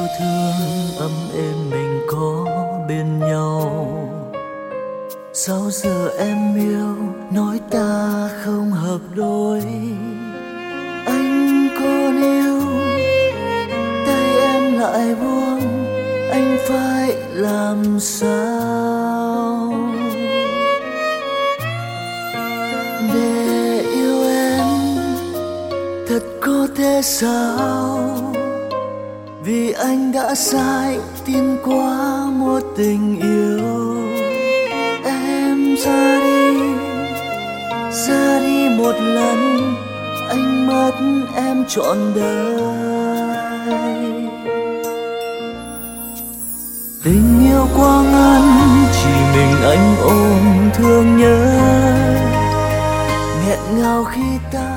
yêu thương ấm êm mình có bên nhau. Sao giờ em yêu nói ta không hợp đôi? Anh còn yêu tay em lại buông, anh phải làm sao để yêu em? Thật có thể sao? Vì anh đã sai tin quá một tình yêu. Em ra đi một lần, anh mất em trọn đời. Tình yêu quá ngắn, chỉ mình anh ôm thương nhớ, nghẹn ngào khi ta